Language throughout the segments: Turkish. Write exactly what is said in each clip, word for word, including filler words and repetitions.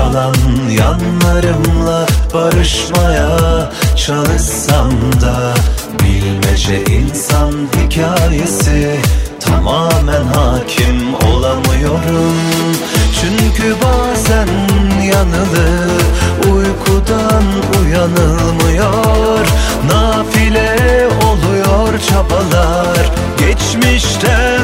kalan yanlarımla barışmaya çalışsam da bilmece insan hikayesi, tamamen hakim olamıyorum. Çünkü bazen yanılır, uykudan uyanılmıyor, nafile oluyor çabalar, geçmişten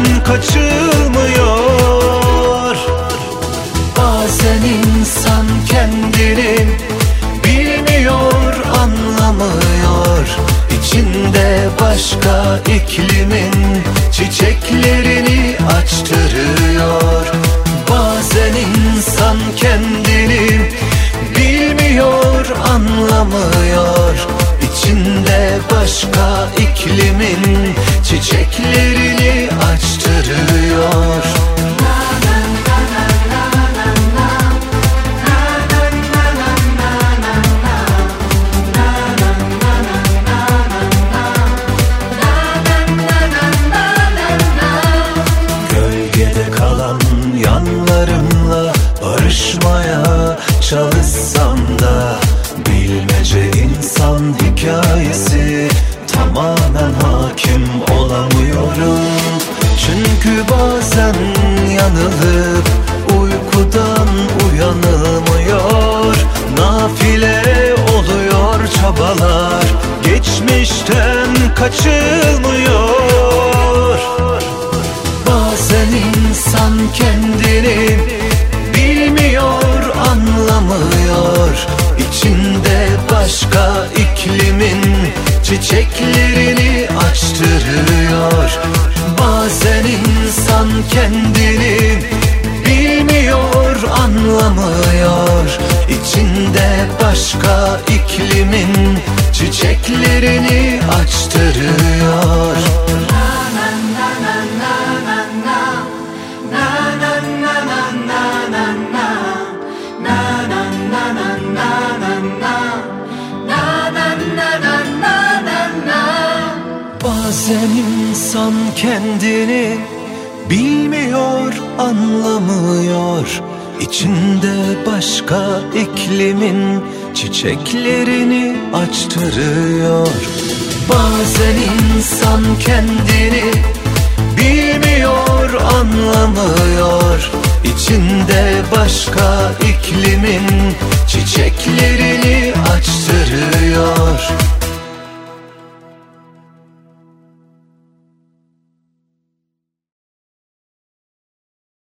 kaçılmıyor. Bazen insan kendini bilmiyor, anlamıyor, İçinde başka iklimin çiçeklerini açtırıyor. Bazen insan kendini bilmiyor, anlamıyor, İçinde başka iklimin çiçeklerini açtırıyor. Gölgede kalan yanlarımla barışmaya çalışsam da bilmece insan hikayesi, tamamen hakim olamıyorum. Çünkü bazen yanılıp uykudan uyanılmıyor, nafile oluyor çabalar, geçmişten kaçılmıyor. Bazen insan kendini bilmiyor, anlamıyor, İçinde başka iklimin çiçeklerini açtırıyor. Bazen insan kendini bilmiyor, anlamıyor, İçinde başka iklimin çiçeklerini açtırıyor. Bazen insan kendini bilmiyor, anlamıyor, İçinde başka iklimin çiçeklerini açtırıyor. Bazen insan kendini bilmiyor, anlamıyor, İçinde başka iklimin